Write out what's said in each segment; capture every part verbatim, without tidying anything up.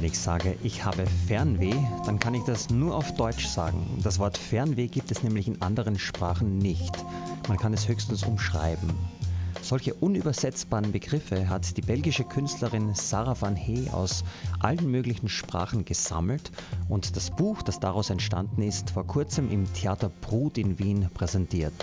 Wenn ich sage, ich habe Fernweh, dann kann ich das nur auf Deutsch sagen. Das Wort Fernweh gibt es nämlich in anderen Sprachen nicht. Man kann es höchstens umschreiben. Solche unübersetzbaren Begriffe hat die belgische Künstlerin Sarah Van Hey aus allen möglichen Sprachen gesammelt und das Buch, das daraus entstanden ist, vor kurzem im Theater Brut in Wien präsentiert.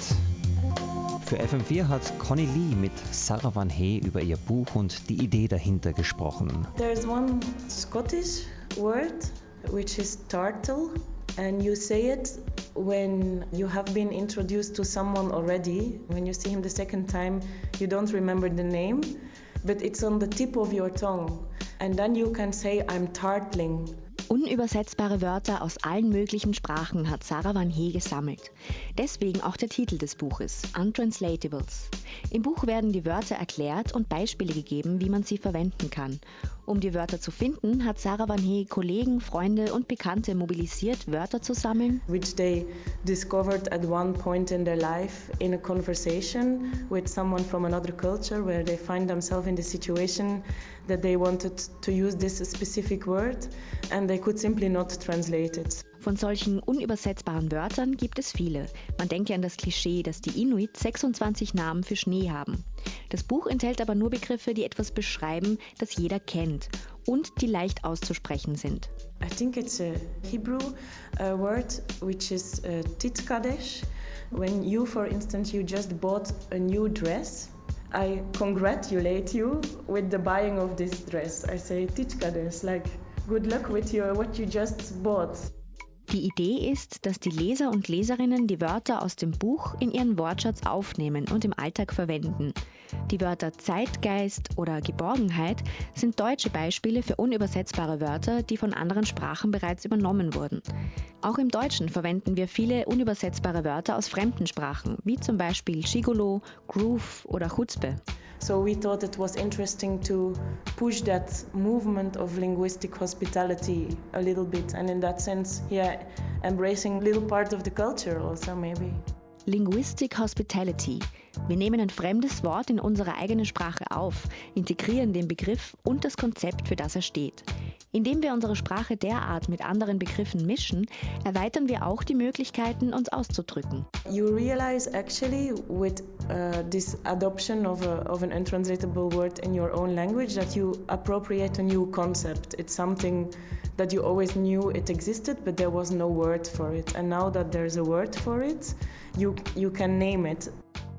Für F M vier hat Conny Lee mit Sarah Van Hey über ihr Buch und die Idee dahinter gesprochen. There's one Scottish word which is turtle, and you say it when you have been introduced to someone already. When you see him the second time, you don't remember the name, but it's on the tip of your tongue. And then you can say, I'm tartling. Unübersetzbare Wörter aus allen möglichen Sprachen hat Sarah Van Hey gesammelt. Deswegen auch der Titel des Buches, Untranslatables. Im Buch werden die Wörter erklärt und Beispiele gegeben, wie man sie verwenden kann. Um die Wörter zu finden, hat Sarah Van Hey Kollegen, Freunde und Bekannte mobilisiert, Wörter zu sammeln, which they discovered at one point in their life in a conversation with someone from another culture where they find themselves in the situation that they wanted to use this specific word and they could simply not translate it. Von solchen unübersetzbaren Wörtern gibt es viele. Man denke an das Klischee, dass die Inuit sechsundzwanzig Namen für Schnee haben. Das Buch enthält aber nur Begriffe, die etwas beschreiben, das jeder kennt und die leicht auszusprechen sind. I think it's a Hebrew uh, word which is uh, titkadesh. When you, for instance, you just bought a new dress, I congratulate you with the buying of this dress. I say titkadesh, like good luck with your what you just bought. Die Idee ist, dass die Leser und Leserinnen die Wörter aus dem Buch in ihren Wortschatz aufnehmen und im Alltag verwenden. Die Wörter Zeitgeist oder Geborgenheit sind deutsche Beispiele für unübersetzbare Wörter, die von anderen Sprachen bereits übernommen wurden. Auch im Deutschen verwenden wir viele unübersetzbare Wörter aus fremden Sprachen, wie zum Beispiel Gigolo, Groove oder Chutzpe. So we thought it was interesting to push that movement of linguistic hospitality a little bit, and in that sense, yeah, embracing a little part of the culture also maybe. Linguistic Hospitality. Wir nehmen ein fremdes Wort in unsere eigene Sprache auf, integrieren den Begriff und das Konzept, für das er steht. Indem wir unsere Sprache derart mit anderen Begriffen mischen, erweitern wir auch die Möglichkeiten, uns auszudrücken. You realize actually with uh, this adoption of, a, of an untranslatable word in your own language that you appropriate a new concept. It's something that you always knew it existed, but there was no word for it. And now that there's a word for it, you, you can name it.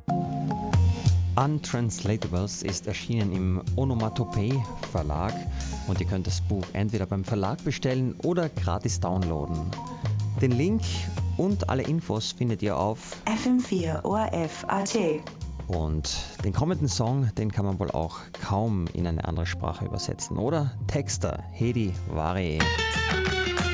Untranslatables ist erschienen im Onomatopoe Verlag und ihr könnt das Buch entweder beim Verlag bestellen oder gratis downloaden. Den Link und alle Infos findet ihr auf F M vier O R F Punkt A T. Und den kommenden Song, den kann man wohl auch kaum in eine andere Sprache übersetzen, oder? Texter, Hedi Wari.